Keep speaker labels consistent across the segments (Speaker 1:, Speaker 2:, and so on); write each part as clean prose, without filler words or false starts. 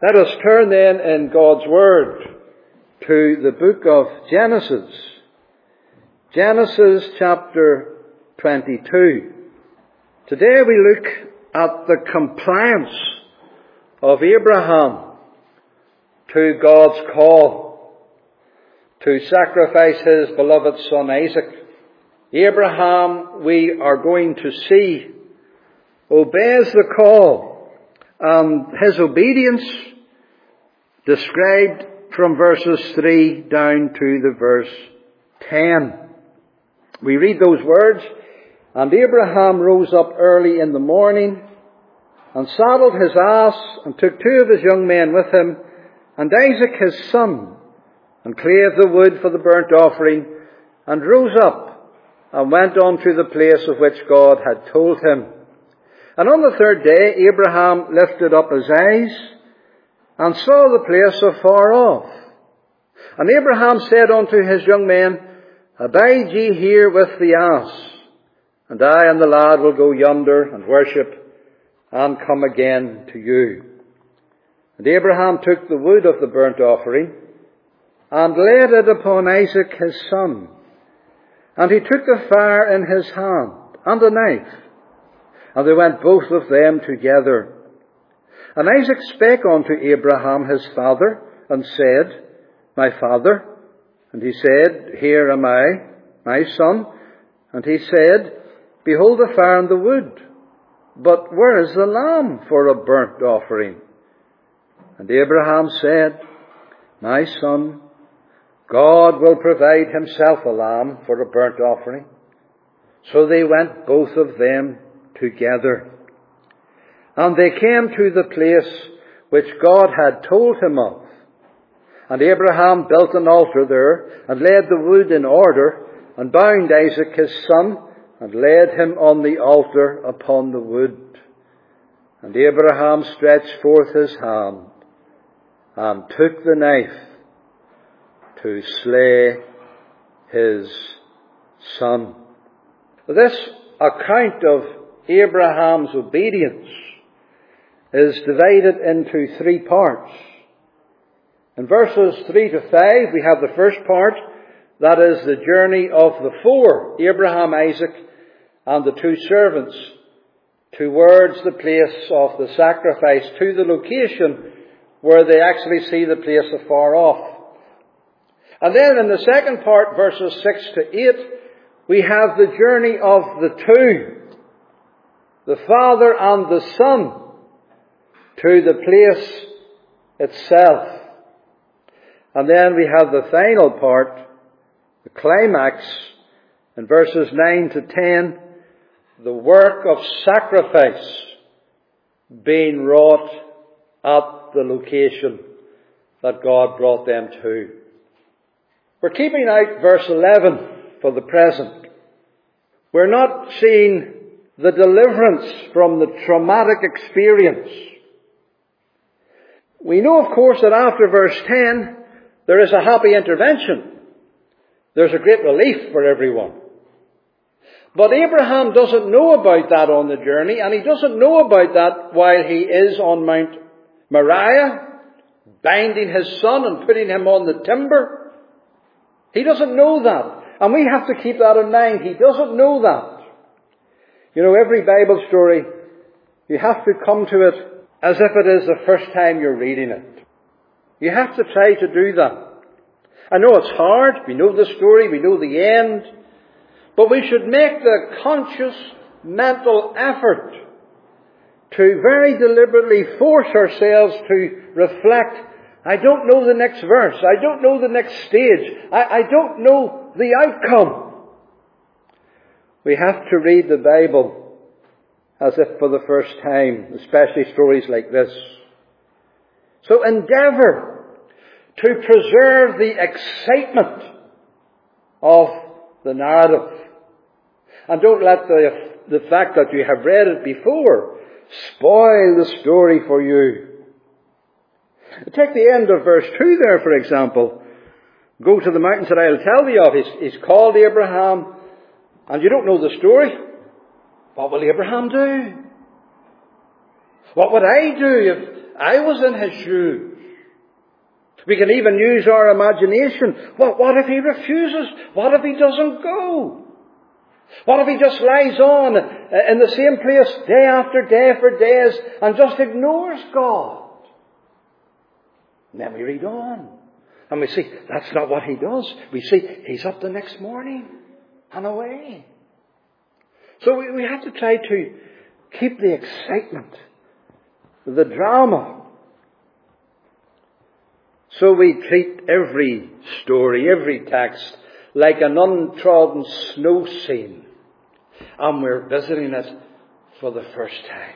Speaker 1: Let us turn then in God's Word to the book of Genesis. Genesis chapter 22. Today we look at the compliance of Abraham to God's call to sacrifice his beloved son Isaac. Abraham, we are going to see, obeys the call, and his obedience described from verses 3 down to the verse 10. We read those words, "And Abraham rose up early in the morning, and saddled his ass, and took 2 of his young men with him, and Isaac his son, and clave the wood for the burnt offering, and rose up, and went on to the place of which God had told him. And on the 3rd day Abraham lifted up his eyes, and saw the place afar off. And Abraham said unto his young men, Abide ye here with the ass, and I and the lad will go yonder and worship, and come again to you. And Abraham took the wood of the burnt offering, and laid it upon Isaac his son. And he took the fire in his hand, and a knife, and they went both of them together. And Isaac spake unto Abraham his father, and said, My father. And he said, Here am I, my son. And he said, Behold the fire and the wood, but where is the lamb for a burnt offering? And Abraham said, My son, God will provide himself a lamb for a burnt offering. So they went both of them together. And they came to the place which God had told him of. And Abraham built an altar there, and laid the wood in order, and bound Isaac his son, and laid him on the altar upon the wood. And Abraham stretched forth his hand, and took the knife to slay his son. This account of Abraham's obedience is divided into 3 parts. In verses 3 to 5, we have the first part, that is the journey of the 4, Abraham, Isaac, and the 2 servants, towards the place of the sacrifice, to the location where they actually see the place afar off. And then in the second part, verses 6 to 8, we have the journey of the 2, the father and the son, to the place itself. And then we have the final part, the climax, in verses 9 to 10, the work of sacrifice being wrought at the location that God brought them to. We're keeping out verse 11 for the present. We're not seeing the deliverance from the traumatic experience. We know, of course, that after verse 10, there is a happy intervention. There's a great relief for everyone. But Abraham doesn't know about that on the journey, and he doesn't know about that while he is on Mount Moriah, binding his son and putting him on the timber. He doesn't know that. And we have to keep that in mind. He doesn't know that. You know, every Bible story, you have to come to it as if it is the first time you're reading it. You have to try to do that. I know it's hard. We know the story. We know the end. But we should make the conscious mental effort to very deliberately force ourselves to reflect. I don't know the next verse. I don't know the next stage. I don't know the outcome. We have to read the Bible as if for the first time, especially stories like this. So endeavour to preserve the excitement of the narrative. And don't let the fact that you have read it before spoil the story for you. Take the end of verse 2 there, for example. Go to the mountains that I'll tell thee of. He's called Abraham, and you don't know the story. What will Abraham do? What would I do I was in his shoes. We can even use our imagination. What if he refuses? What if he doesn't go? What if he just lies on in the same place day after day for days and just ignores God? And then we read on. And we see that's not what he does. We see he's up the next morning and away. So we have to try to keep the excitement, the drama. So we treat every story, every text, like an untrodden snow scene. And we're visiting it for the first time.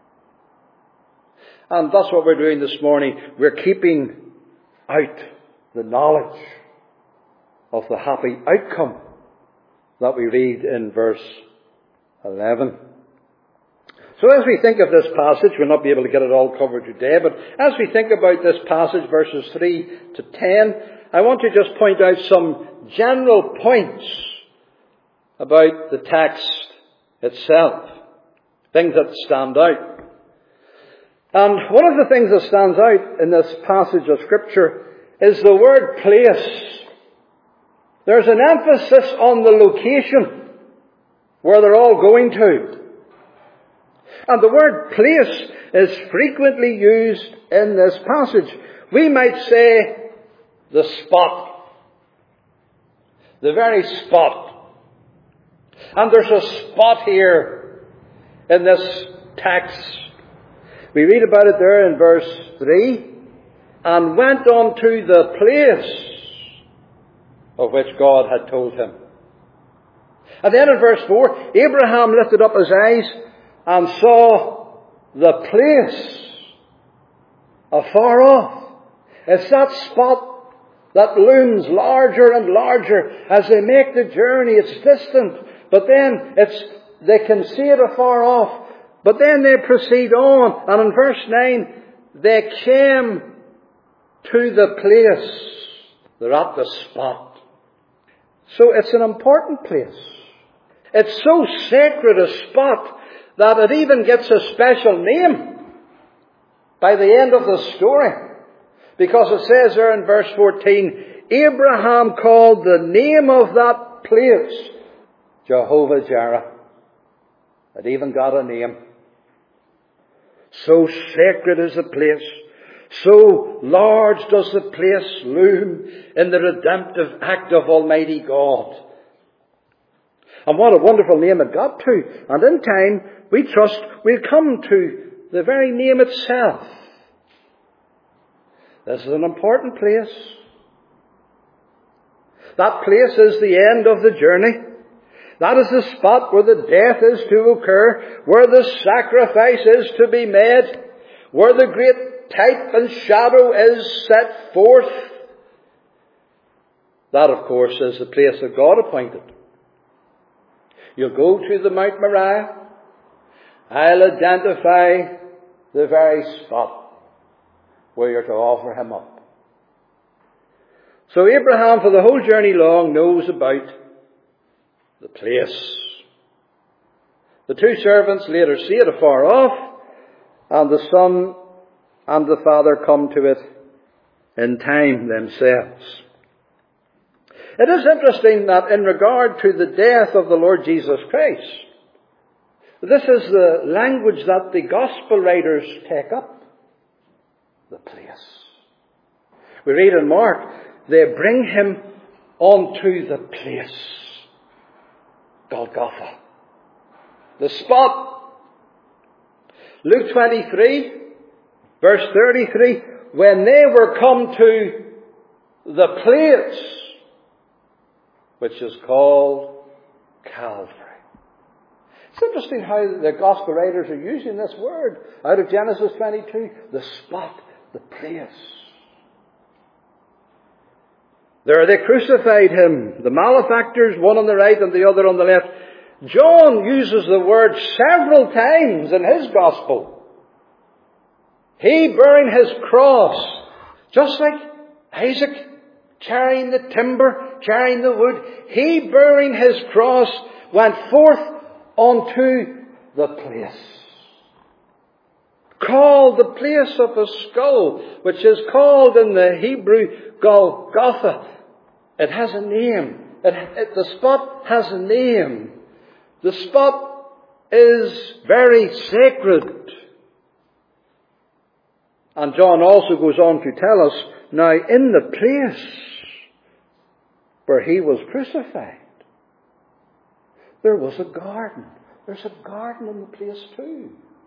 Speaker 1: And that's what we're doing this morning. We're keeping out the knowledge of the happy outcome that we read in verse 11. So as we think of this passage, we'll not be able to get it all covered today, but as we think about this passage, verses 3 to 10, I want to just point out some general points about the text itself. Things that stand out. And one of the things that stands out in this passage of Scripture is the word place. There's an emphasis on the location where they're all going to. And the word place is frequently used in this passage. We might say the spot. The very spot. And there's a spot here in this text. We read about it there in verse 3. And went on to the place of which God had told him. And then in verse 4, Abraham lifted up his eyes and saw the place afar off. It's that spot that looms larger and larger as they make the journey. It's distant, but then they can see it afar off. But then they proceed on, and in verse 9, they came to the place. They're at the spot. So it's an important place. It's so sacred a spot that it even gets a special name by the end of the story. Because it says there in verse 14, Abraham called the name of that place Jehovah Jireh. It even got a name. So sacred is the place. So large does the place loom in the redemptive act of Almighty God. And what a wonderful name it got to. And in time, we trust we'll come to the very name itself. This is an important place. That place is the end of the journey. That is the spot where the death is to occur, where the sacrifice is to be made, where the great type and shadow is set forth. That, of course, is the place that God appointed. You'll go to the Mount Moriah. I'll identify the very spot where you're to offer him up. So Abraham, for the whole journey long, knows about the place. The two servants later see it afar off, and the son and the father come to it in time themselves. It is interesting that in regard to the death of the Lord Jesus Christ, this is the language that the gospel writers take up. The place. We read in Mark, they bring him onto the place. Golgotha. The spot. Luke 23, verse 33, when they were come to the place which is called Calvary. It's interesting how the gospel writers are using this word out of Genesis 22. The spot, the place. There they crucified him. The malefactors, one on the right and the other on the left. John uses the word several times in his gospel. He bearing his cross, just like Isaac carrying the timber, carrying the wood. He bearing his cross went forth onto the place. called the place of the skull, which is called in the Hebrew Golgotha. It has a name. The spot has a name. The spot is very sacred. And John also goes on to tell us, now in the place where he was crucified, there was a garden. There's a garden in the place too.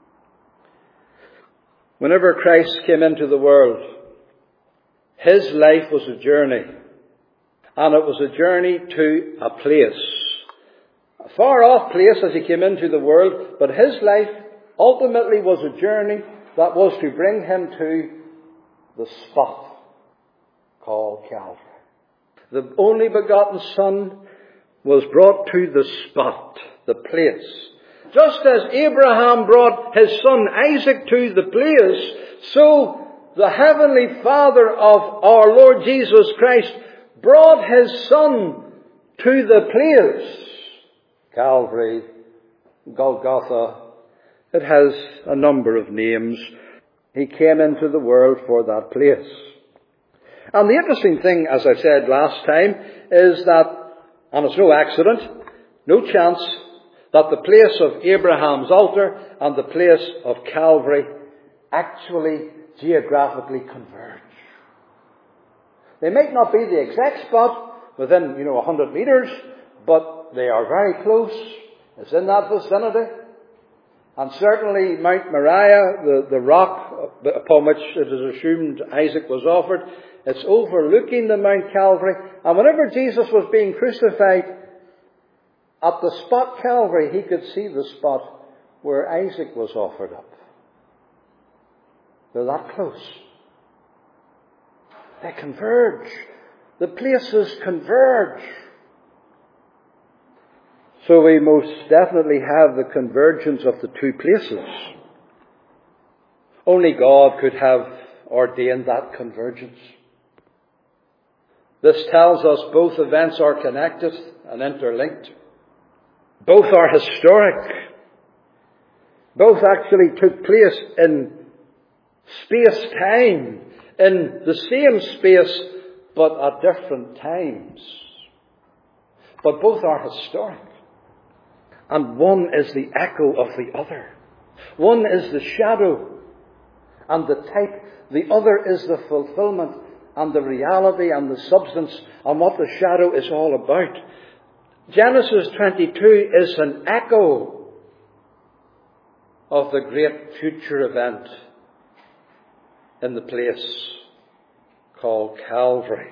Speaker 1: Whenever Christ came into the world, his life was a journey. And it was a journey to a place. A far off place as he came into the world, but his life ultimately was a journey that was to bring him to the spot called Calvary. The only begotten Son was brought to the spot, the place. Just as Abraham brought his son Isaac to the place, so the Heavenly Father of our Lord Jesus Christ brought his Son to the place. Calvary, Golgotha, it has a number of names. He came into the world for that place. And the interesting thing, as I said last time, is that, and it's no accident, no chance, that the place of Abraham's altar and the place of Calvary actually geographically converge. They might not be the exact spot within, 100 meters, but they are very close. It's in that vicinity. And certainly Mount Moriah, the rock upon which it is assumed Isaac was offered, it's overlooking the Mount Calvary. And whenever Jesus was being crucified, at the spot Calvary, he could see the spot where Isaac was offered up. They're that close. They converge. The places converge. So we most definitely have the convergence of the two places. Only God could have ordained that convergence. This tells us both events are connected and interlinked. Both are historic. Both actually took place in space-time, in the same space, but at different times. But both are historic. And one is the echo of the other. One is the shadow and the type. The other is the fulfillment and the reality and the substance and what the shadow is all about. Genesis 22 is an echo of the great future event in the place called Calvary.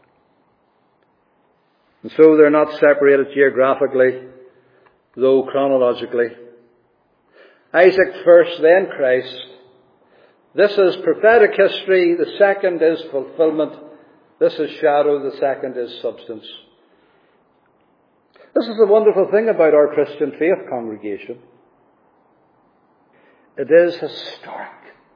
Speaker 1: And so they're not separated geographically, though chronologically. Isaac first, then Christ. This is prophetic history. The second is fulfillment. This is shadow. The second is substance. This is the wonderful thing about our Christian faith congregation. It is historic.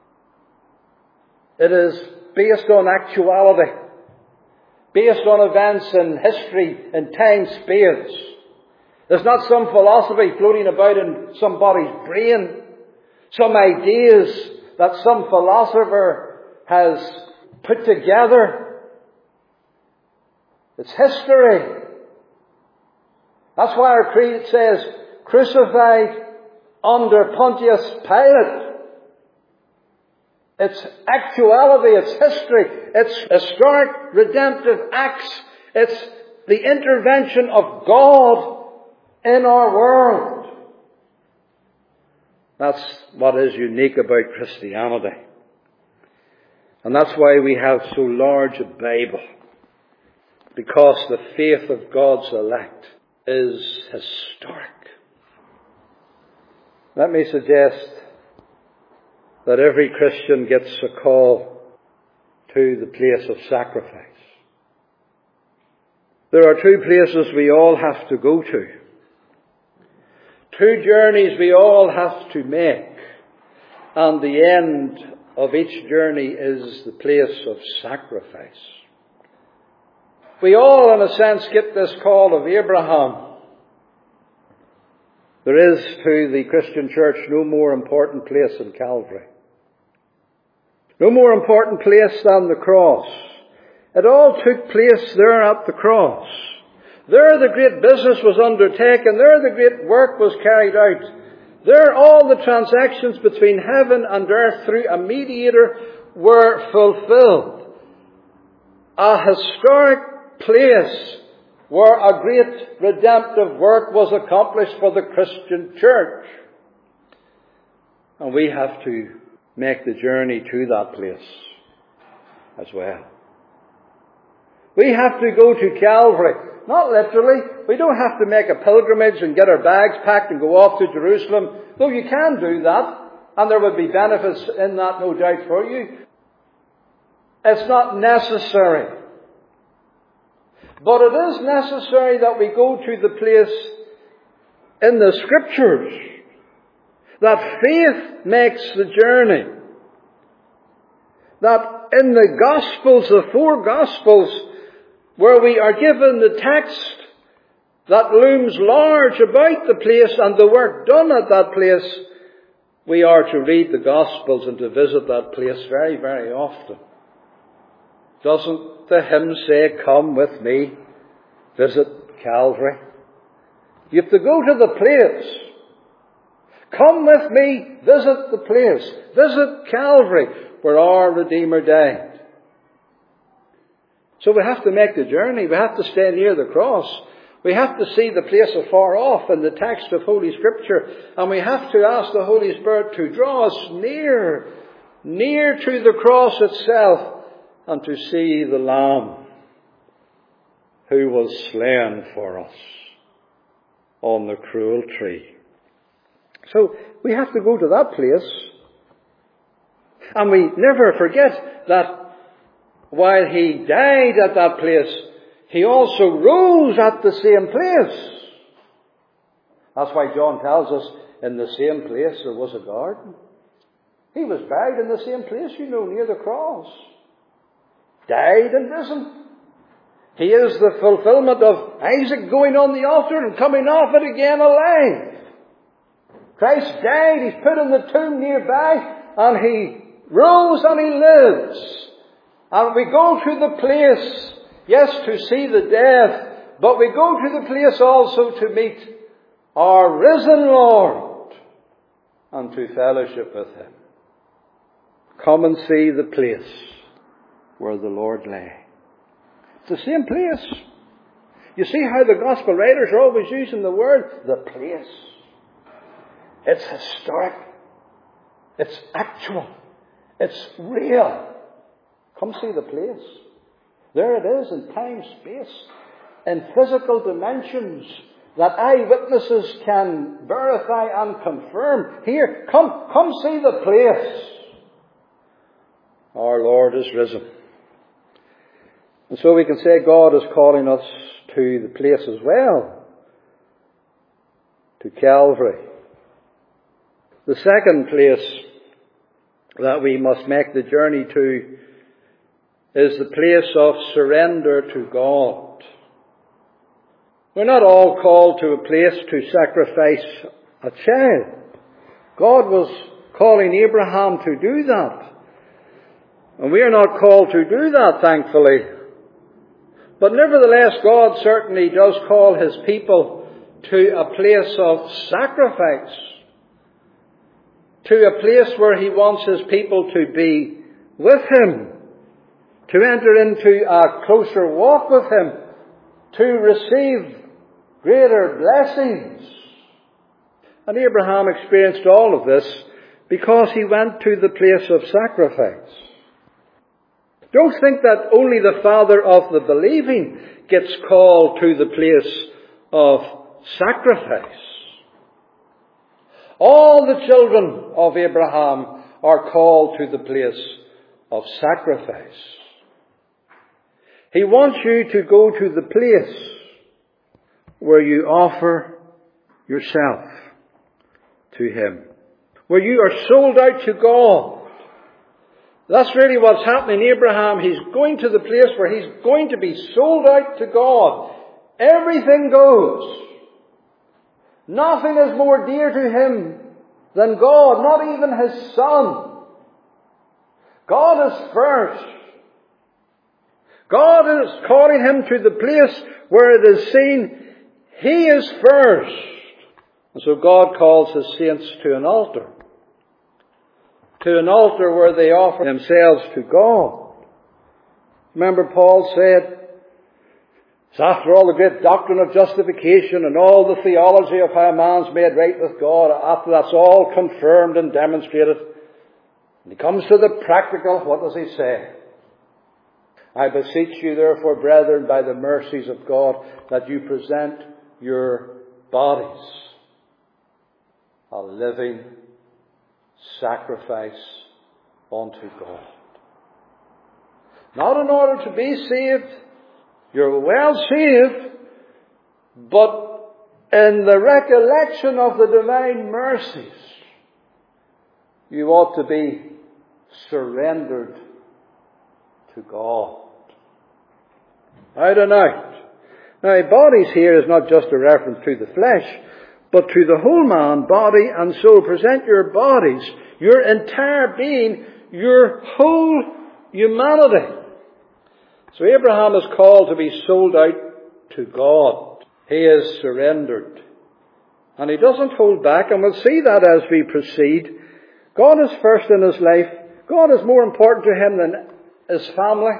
Speaker 1: It is based on actuality, based on events in history, in time, space. There's not some philosophy floating about in somebody's brain, some ideas that some philosopher has put together. It's history. That's why our creed says, crucified under Pontius Pilate. It's actuality, it's history, it's historic redemptive acts. It's the intervention of God in our world. That's what is unique about Christianity. And that's why we have so large a Bible. Because the faith of God's elect is historic. Let me suggest that every Christian gets a call to the place of sacrifice. There are two places we all have to go to. Two journeys we all have to make. And the end of each journey is the place of sacrifice. We all, in a sense, get this call of Abraham. There is to the Christian church no more important place than Calvary. No more important place than the cross. It all took place there at the cross. There the great business was undertaken. There the great work was carried out. There all the transactions between heaven and earth through a mediator were fulfilled. A historic place where a great redemptive work was accomplished for the Christian church. And we have to make the journey to that place as well. We have to go to Calvary. Not literally. We don't have to make a pilgrimage and get our bags packed and go off to Jerusalem. Though you can do that, and there would be benefits in that, no doubt, for you. It's not necessary. But it is necessary that we go to the place in the Scriptures that faith makes the journey. That in the Gospels, the 4 Gospels, where we are given the text that looms large about the place and the work done at that place, we are to read the Gospels and to visit that place very, very often. Doesn't the hymn say, "Come with me, visit Calvary"? You have to go to the place. Come with me, visit the place. Visit Calvary, where our Redeemer died. So we have to make the journey. We have to stay near the cross. We have to see the place afar off in the text of Holy Scripture. And we have to ask the Holy Spirit to draw us near to the cross itself, and to see the Lamb who was slain for us on the cruel tree. So we have to go to that place. And we never forget that while he died at that place, he also rose at the same place. That's why John tells us in the same place there was a garden. He was buried in the same place, near the cross. Died and risen. He is the fulfillment of Isaac going on the altar and coming off it again alive. Christ died, he's put in the tomb nearby, and he rose and he lives. And we go to the place, yes, to see the dead, but we go to the place also to meet our risen Lord and to fellowship with him. Come and see the place where the Lord lay. It's the same place. You see how the gospel writers are always using the word, the place. It's historic. It's actual. It's real. Come see the place. There it is in time, space, in physical dimensions that eyewitnesses can verify and confirm. Here, come see the place. Our Lord is risen. And so we can say God is calling us to the place as well. To Calvary. The second place that we must make the journey to is the place of surrender to God. We're not all called to a place to sacrifice a child. God was calling Abraham to do that. And we are not called to do that, thankfully. But nevertheless, God certainly does call his people to a place of sacrifice. To a place where he wants his people to be with him. To enter into a closer walk with him. To receive greater blessings. And Abraham experienced all of this because he went to the place of sacrifice. Don't think that only the father of the believing gets called to the place of sacrifice. All the children of Abraham are called to the place of sacrifice. He wants you to go to the place where you offer yourself to him. Where you are sold out to God. That's really what's happening. Abraham, he's going to the place where he's going to be sold out to God. Everything goes. Nothing is more dear to him than God, not even his son. God is first. God is calling him to the place where it is seen he is first. And so God calls his saints to an altar. To an altar where they offer themselves to God. Remember Paul said, so after all the great doctrine of justification and all the theology of how a man's made right with God, after that's all confirmed and demonstrated, when he comes to the practical, what does he say? I beseech you therefore, brethren, by the mercies of God, that you present your bodies a living sacrifice unto God. Not in order to be saved, you're well saved, but in the recollection of the divine mercies, you ought to be surrendered to God. Out and out. Now, bodies here is not just a reference to the flesh, but to the whole man, body and soul. Present your bodies, your entire being, your whole humanity. So Abraham is called to be sold out to God. He is surrendered. And he doesn't hold back, and we'll see that as we proceed. God is first in his life. God is more important to him than his family.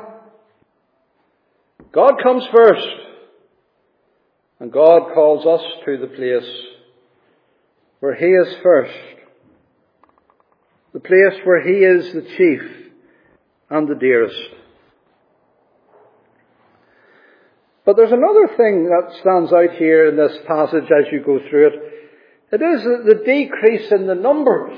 Speaker 1: God comes first. And God calls us to the place where he is first. The place where he is the chief and the dearest. But there's another thing that stands out here in this passage as you go through it. It is the decrease in the numbers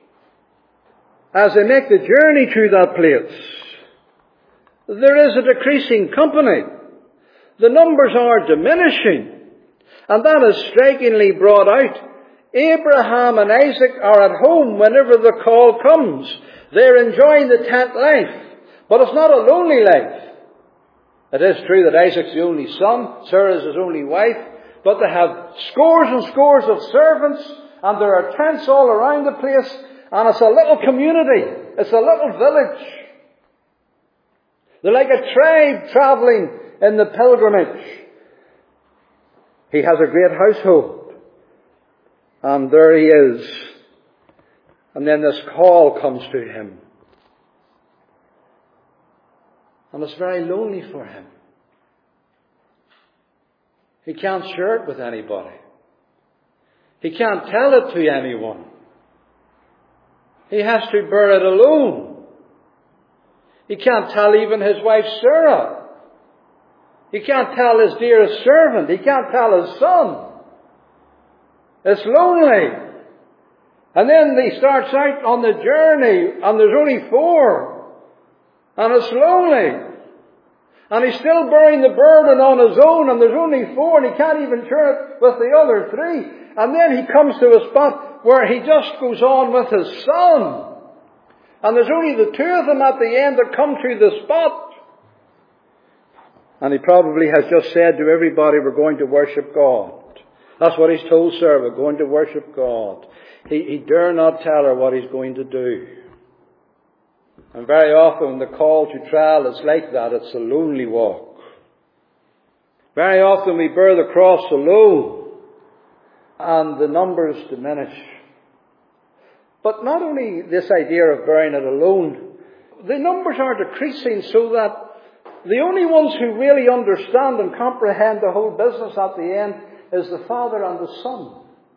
Speaker 1: as they make the journey to that place. There is a decreasing company. The numbers are diminishing. And that is strikingly brought out. Abraham and Isaac are at home whenever the call comes. They're enjoying the tent life. But it's not a lonely life. It is true that Isaac's the only son, Sarah is his only wife, but they have scores and scores of servants, and there are tents all around the place, and it's a little community. It's a little village. They're like a tribe travelling in the pilgrimage. He has a great household. And there he is. And then this call comes to him. And it's very lonely for him. He can't share it with anybody. He can't tell it to anyone. He has to bear it alone. He can't tell even his wife Sarah. He can't tell his dearest servant. He can't tell his son. It's lonely. And then he starts out on the journey, and there's only 4. And it's lonely. And he's still bearing the burden on his own, and there's only 4, and he can't even share it with the other 3. And then he comes to a spot where he just goes on with his son. And there's only the 2 of them at the end that come to the spot. And he probably has just said to everybody, we're going to worship God. That's what he's told Sarah, we're going to worship God. He dare not tell her what he's going to do. And very often the call to trial is like that. It's a lonely walk. Very often we bear the cross alone, and the numbers diminish. But not only this idea of bearing it alone, the numbers are decreasing so that the only ones who really understand and comprehend the whole business at the end is the Father and the Son.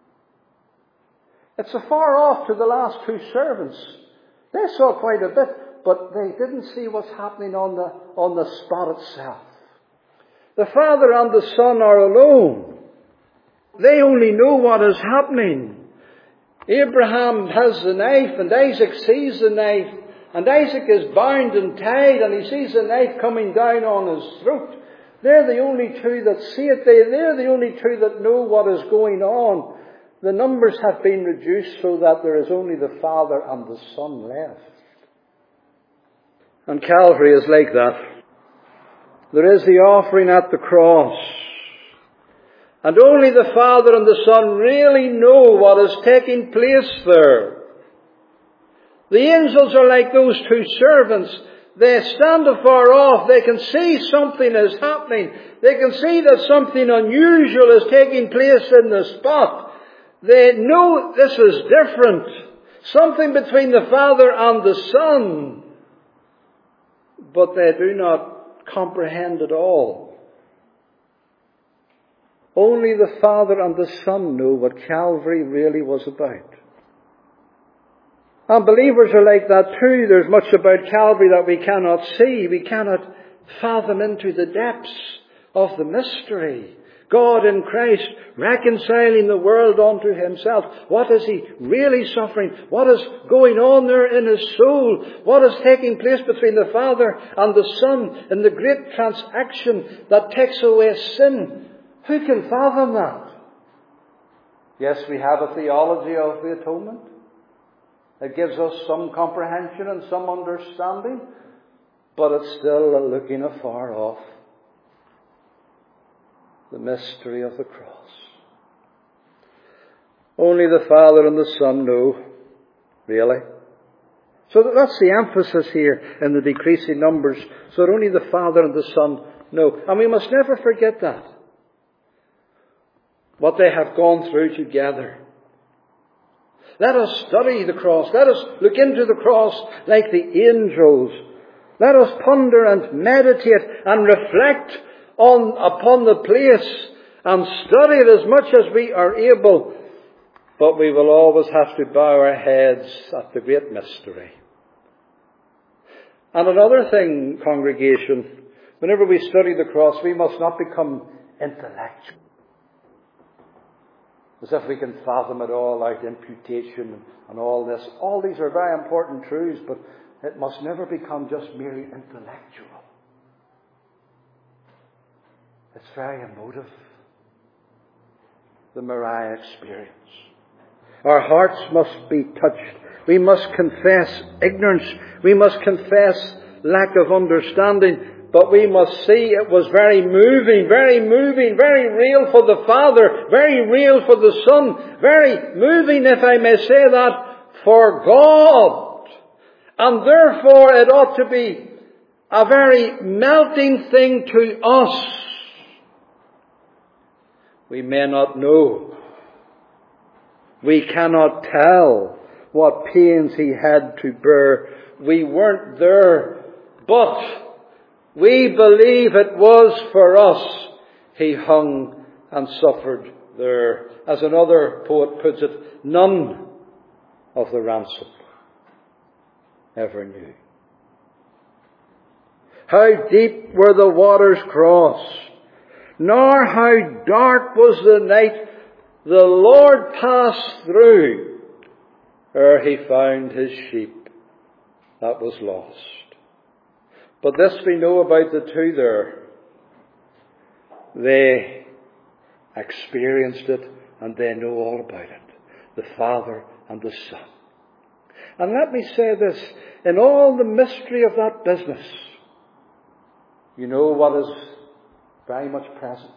Speaker 1: It's afar off to the last 2 servants. They saw quite a bit, but they didn't see what's happening on the spot itself. The Father and the Son are alone. They only know what is happening. Abraham has the knife, and Isaac sees the knife, and Isaac is bound and tied, and he sees the knife coming down on his throat. They're the only 2 that see it. They're the only 2 that know what is going on. The numbers have been reduced so that there is only the Father and the Son left. And Calvary is like that. There is the offering at the cross. And only the Father and the Son really know what is taking place there. The angels are like those two servants. They stand afar off. They can see something is happening. They can see that something unusual is taking place in the spot. They know this is different. Something between the Father and the Son. But they do not comprehend it all. Only the Father and the Son know what Calvary really was about. And believers are like that too. There's much about Calvary that we cannot see. We cannot fathom into the depths of the mystery. God in Christ reconciling the world unto Himself. What is He really suffering? What is going on there in His soul? What is taking place between the Father and the Son in the great transaction that takes away sin? Who can fathom that? Yes, we have a theology of the atonement. It gives us some comprehension and some understanding, but it's still looking afar off. The mystery of the cross. Only the Father and the Son know, really. So that's the emphasis here in the decreasing numbers, so that only the Father and the Son know. And we must never forget that. What they have gone through together. Let us study the cross. Let us look into the cross like the angels. Let us ponder and meditate and reflect upon the place and study it as much as we are able. But we will always have to bow our heads at the great mystery. And another thing, congregation, whenever we study the cross, we must not become intellectual. As if we can fathom it all out, imputation and all this. All these are very important truths, but it must never become just merely intellectual. It's very emotive. The Moriah experience. Our hearts must be touched. We must confess ignorance. We must confess lack of understanding. But we must see it was very moving, very real for the Father, very real for the Son, very moving, if I may say that, for God. And therefore it ought to be a very melting thing to us. We may not know. We cannot tell what pains He had to bear. We weren't there, but we believe it was for us He hung and suffered there. As another poet puts it, none of the ransom ever knew. How deep were the waters crossed, nor how dark was the night the Lord passed through, ere He found His sheep that was lost. But this we know about the two there. They experienced it and they know all about it. The Father and the Son. And let me say this, in all the mystery of that business, you know what is very much present?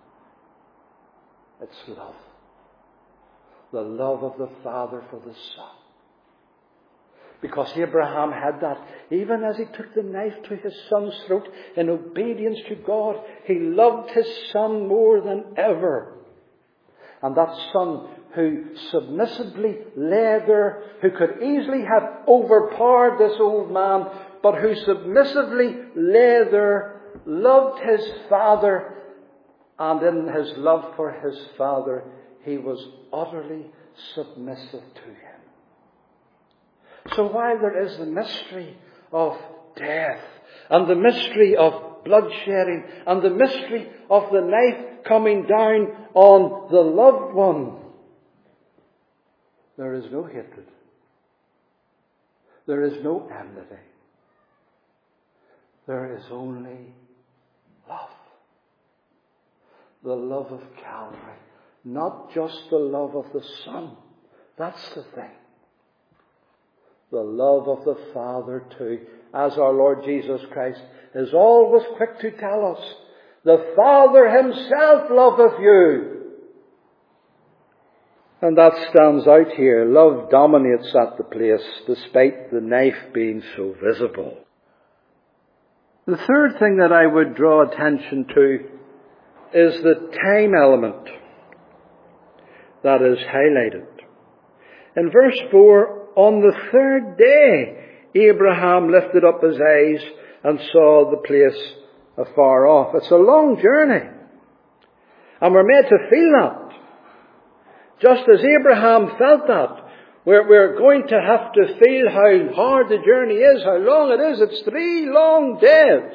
Speaker 1: It's love. The love of the Father for the Son. Because Abraham had that. Even as he took the knife to his son's throat in obedience to God, he loved his son more than ever. And that son who submissively lay there, who could easily have overpowered this old man, but who submissively lay there, loved his father, and in his love for his father, he was utterly submissive to him. So while there is the mystery of death, and the mystery of bloodshedding, and the mystery of the knife coming down on the loved one, there is no hatred. There is no enmity. There is only love. The love of Calvary. Not just the love of the Son. That's the thing. The love of the Father too, as our Lord Jesus Christ is always quick to tell us. The Father Himself loveth you. And that stands out here. Love dominates at the place, despite the knife being so visible. The third thing that I would draw attention to is the time element that is highlighted. In verse 4, on the third day, Abraham lifted up his eyes and saw the place afar off. It's a long journey. And we're made to feel that. Just as Abraham felt that, we're going to have to feel how hard the journey is, how long it is. It's 3 long days.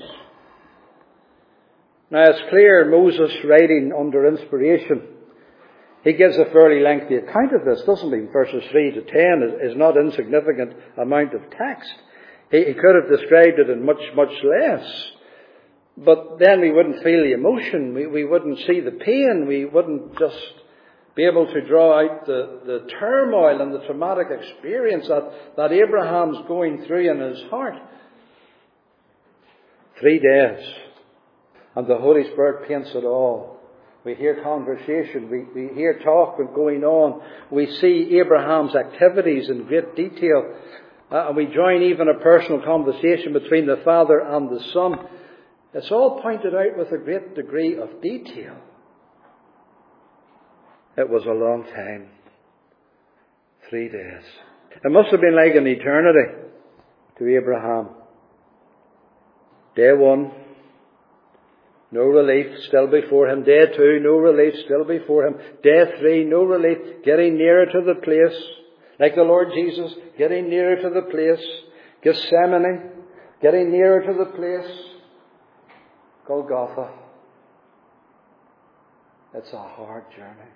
Speaker 1: Now it's clear Moses, writing under inspiration, he gives a fairly lengthy account of this, doesn't he? Verses 3 to 10 is not insignificant amount of text. He could have described it in much, much less. But then we wouldn't feel the emotion. We wouldn't see the pain. We wouldn't just be able to draw out the turmoil and the traumatic experience that Abraham's going through in his heart. 3 days. And the Holy Spirit paints it all. We hear conversation. We hear talk going on. We see Abraham's activities in great detail. And we join even a personal conversation between the Father and the Son. It's all pointed out with a great degree of detail. It was a long time. 3 days. It must have been like an eternity to Abraham. Day 1, no relief, still before him. Day 2, no relief, still before him. Day 3, no relief, getting nearer to the place. Like the Lord Jesus, getting nearer to the place. Gethsemane, getting nearer to the place. Golgotha. It's a hard journey.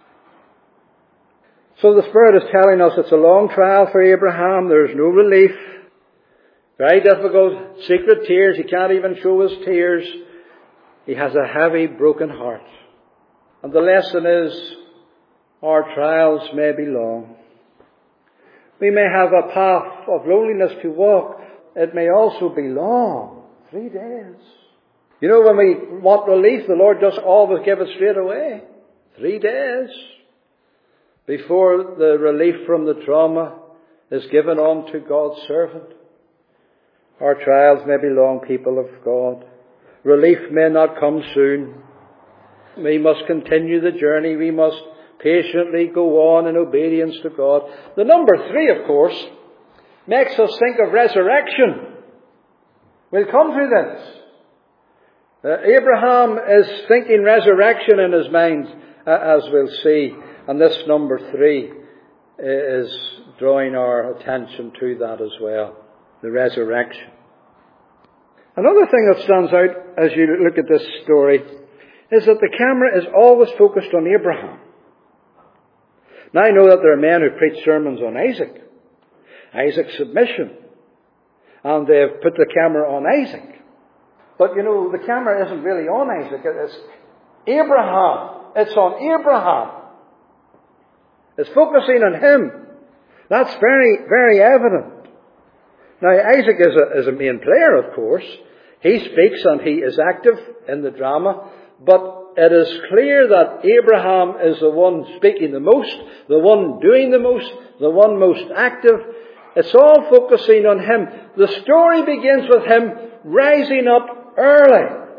Speaker 1: So the Spirit is telling us it's a long trial for Abraham. There's no relief. Very difficult. Secret tears. He can't even show his tears. He has a heavy, broken heart. And the lesson is, our trials may be long. We may have a path of loneliness to walk. It may also be long. 3 days. You know, when we want relief, the Lord doesn't always give it straight away. 3 days before the relief from the trauma is given on to God's servant. Our trials may be long, people of God. Relief may not come soon. We must continue the journey. We must patiently go on in obedience to God. The number 3, of course, makes us think of resurrection. We'll come to this. Abraham is thinking resurrection in his mind, as we'll see. And this number 3 is drawing our attention to that as well. The resurrection. Another thing that stands out as you look at this story is that the camera is always focused on Abraham. Now I know that there are men who preach sermons on Isaac's submission. And they've put the camera on Isaac. But you know, the camera isn't really on Isaac. It's Abraham. It's on Abraham. It's focusing on him. That's very, very evident. Now, Isaac is a main player, of course. He speaks and he is active in the drama. But it is clear that Abraham is the one speaking the most, the one doing the most, the one most active. It's all focusing on him. The story begins with him rising up early.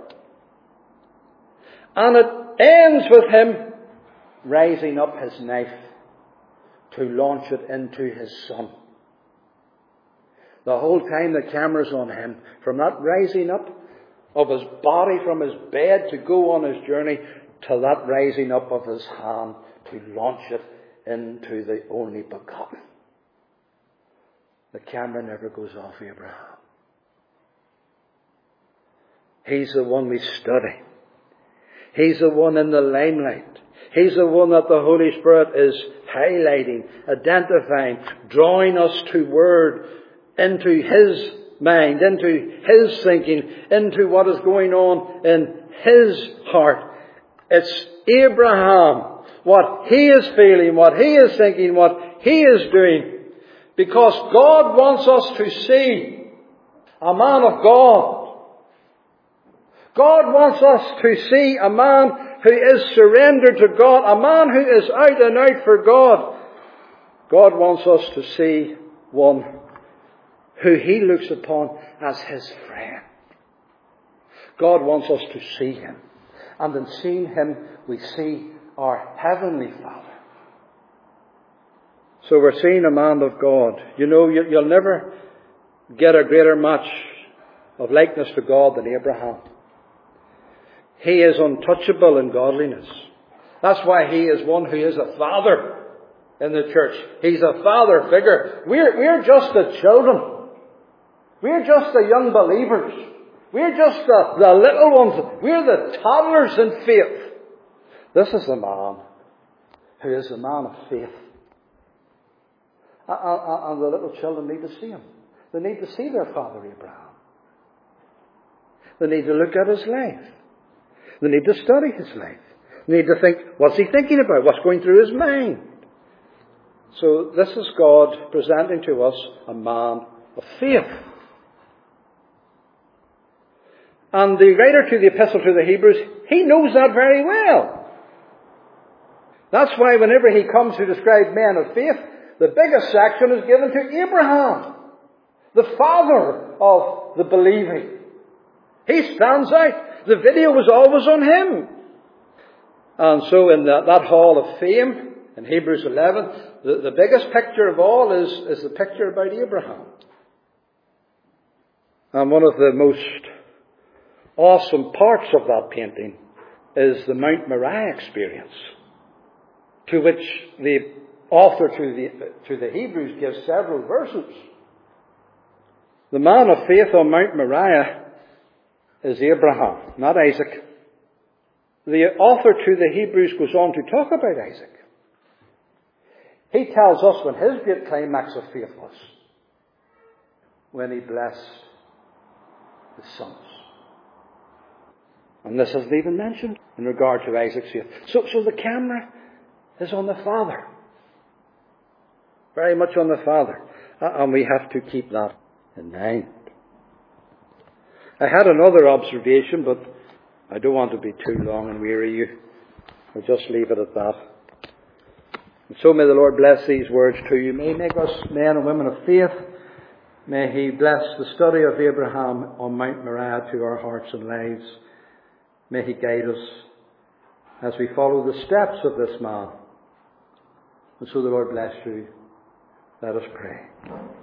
Speaker 1: And it ends with him raising up his knife to launch it into his son. The whole time the camera's on him, from that rising up of his body from his bed to go on his journey, to that rising up of his hand to launch it into the only begotten. The camera never goes off Abraham. He's the one we study. He's the one in the limelight. He's the one that the Holy Spirit is highlighting, identifying, drawing us toward, into His mind, into His thinking, into what is going on in His heart. It's Abraham, what he is feeling, what he is thinking, what he is doing. Because God wants us to see a man of God. God wants us to see a man who is surrendered to God, a man who is out and out for God. God wants us to see one who He looks upon as His friend. God wants us to see Him. And in seeing Him, we see our Heavenly Father. So we're seeing a man of God. You know, you'll never get a greater match of likeness to God than Abraham. He is untouchable in godliness. That's why he is one who is a father in the church. He's a father figure. We're just the children. We're just the young believers. We're just the little ones. We're the toddlers in faith. This is the man who is a man of faith. And the little children need to see him. They need to see their father Abraham. They need to look at his life. They need to study his life. They need to think, what's he thinking about? What's going through his mind? So this is God presenting to us a man of faith. And the writer to the Epistle to the Hebrews, he knows that very well. That's why whenever he comes to describe men of faith, the biggest section is given to Abraham, the father of the believing. He stands out. The video was always on him. And so in that hall of fame, in Hebrews 11, the biggest picture of all is the picture about Abraham. And one of the most awesome parts of that painting is the Mount Moriah experience, to which the author to the Hebrews gives several verses. The man of faith on Mount Moriah is Abraham, not Isaac. The author to the Hebrews goes on to talk about Isaac. He tells us when his great climax of faith was, when he blessed his sons. And this isn't even mentioned in regard to Isaac's faith. So the camera is on the Father. Very much on the Father. And we have to keep that in mind. I had another observation, but I don't want to be too long and weary you. I'll just leave it at that. And so may the Lord bless these words to you. May He make us men and women of faith. May He bless the study of Abraham on Mount Moriah to our hearts and lives. May He guide us as we follow the steps of this man. And so the Lord bless you. Let us pray.